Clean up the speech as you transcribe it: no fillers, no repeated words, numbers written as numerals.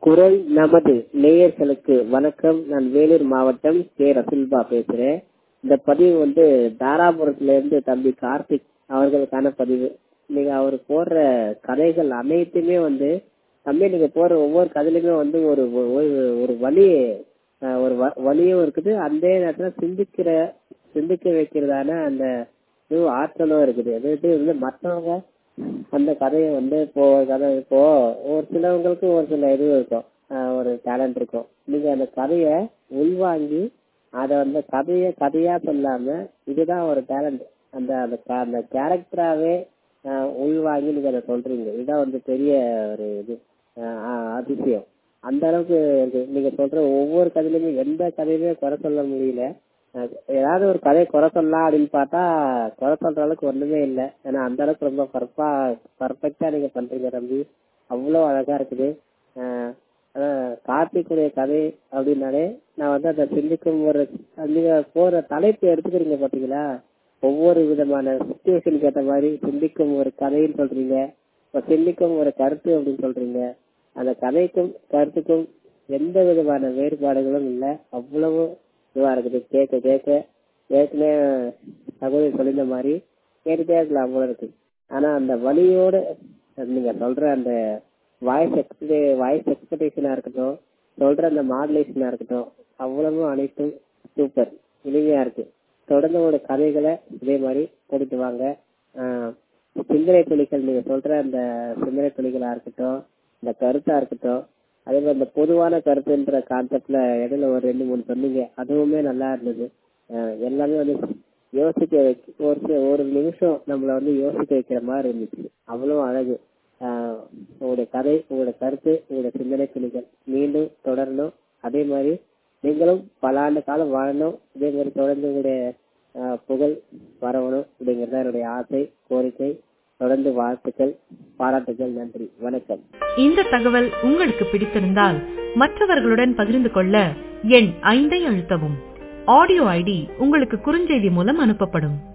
குரல் நமது நேயர்களுக்கு வணக்கம். நான் வேலூர் மாவட்டம் கே ரசுல்பா பேசுறேன். இந்த பதிவு தாராபுரத்துல இருந்து தம்பி கார்த்திக் அவர்களுக்கான பதிவு. நீங்க அவர் போடுற கதைகள் அனைத்துமே தம்பி நீங்க போடுற ஒவ்வொரு கதையிலுமே ஒரு ஒரு வழி ஒரு வழியும் இருக்குது. அந்த நேரத்துல சிந்திக்க வைக்கிறதான அந்த ஆற்றலும் இருக்குது. அது மற்றவங்க அந்த கதையை இப்போ ஒரு சிலவங்களுக்கு ஒரு சில இது இருக்கும், ஒரு டேலண்ட் இருக்கும். நீங்க அந்த கதையை உள்வாங்கி அதை கதையா சொல்லாம இதுதான் ஒரு டேலண்ட், அந்த கேரக்டராவே உள்வாங்கி நீங்க அதை சொல்றீங்க. இதுதான் பெரிய ஒரு இது அதிசயம். அந்த அளவுக்கு நீங்க சொல்ற ஒவ்வொரு கதையிலுமே எந்த கதையுமே குறை சொல்ல முடியல. ஏதாவது ஒரு கதையை குறை சொல்லலாம் அப்படின்னு பார்த்தா குறை சொல்ற அளவுக்கு ஒண்ணுமே இல்லை. ஏன்னா அந்த அளவுக்கு ரொம்ப பர்ஃபெக்டா நீங்க பண்றீங்க தம்பி. அவ்வளவு அழகா இருக்குது. கார்த்திக்குடைய கதை அப்படின்னாலே நான் அதை சிந்திக்கும் நீங்க போற தலைப்பு எடுத்துக்கிறீங்க பாத்தீங்களா, ஒவ்வொரு விதமான சிச்சுவேஷனுக்கு ஏற்ற மாதிரி சிந்திக்கும் ஒரு கதைன்னு சொல்றீங்க, சிந்திக்கும் ஒரு கருத்து அப்படின்னு சொல்றீங்க. அந்த கதைக்கும் கருத்துக்கும் எந்த விதமான வேறுபாடுகளும் இல்லை. அவ்வளவு இதுவா இருக்குது. கேட்க ஏற்கனவே சகோதரி சொல்லிந்த மாதிரி கேட்டுட்டே இருக்கலாம் போல இருக்கு. ஆனா அந்த வழியோட நீங்க சொல்ற அந்த வாய்ஸ் எக்ஸ்பெக்டேஷனா இருக்கட்டும், சொல்ற அந்த மாடுலேஷனா இருக்கட்டும், அவ்வளவு அனைத்தும் சூப்பர், இனிமையா இருக்கு. தொடர்ந்து உங்களோட கதைகளை இதே மாதிரி போட்டுட்டு வாங்க. சிந்தனை துளிகள், நீங்க சொல்ற அந்த சிந்தனை துளிகளா இருக்கட்டும், இந்த கருத்தா இருக்கட்டும், அதே மாதிரி இந்த பொதுவான கருத்துன்ற கான்செப்ட்ல இடையில ஒரு 2-3 சொன்னீங்க, அதுவுமே நல்லா இருந்தது. எல்லாமே யோசிக்க ஒரு நிமிஷம் நம்மள யோசிக்க வைக்கிற மாதிரி இருந்துச்சு. அவ்வளவு அழகு. உங்களுடைய கதை, உங்களோட கருத்து, உங்களுடைய சிந்தனை துளிகள் மீண்டும் தொடரணும். அதே மாதிரி நீங்களும் பல ஆண்டு காலம் வாழணும். இதே மாதிரி தொடர்ந்து உங்களுடைய புகழ் பரவணும் அப்படிங்கிறத என்னுடைய ஆசை, கோரிக்கை. தொடர்ந்து வாழ்த்துக்கள், பாராட்டுகள். நன்றி, வணக்கம். இந்த தகவல் உங்களுக்கு பிடித்திருந்தால் மற்றவர்களுடன் பகிர்ந்து கொள்ள எண் 5 அழுத்தவும். ஆடியோ ஐடி உங்களுக்கு குறுஞ்செய்தி மூலம் அனுப்பப்படும்.